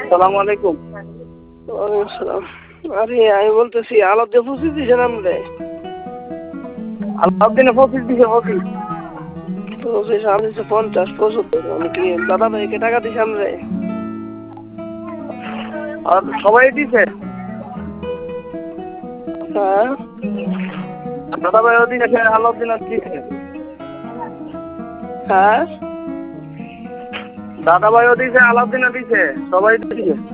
সালাম আলাইকুম। ওয়ালাইকুম আসসালাম। আরে আমি বলতেছি আলাদা পঁচিশ দিছেন আমরে? আলাউদ্দিনে 25 দিছে 25। পঁচিশ আমি দিচ্ছি 50 75। আমি কি দাদা ভাইকে টাকা দিছি আমরে? আর সবাই দিছে। হ্যাঁ দাদা ভাইও দিছে, আলাউদ্দিন দিছে। হ্যাঁ দাদা ভাইও দিছে, আলাউদ্দিনও দিছে, সবাই দিছে।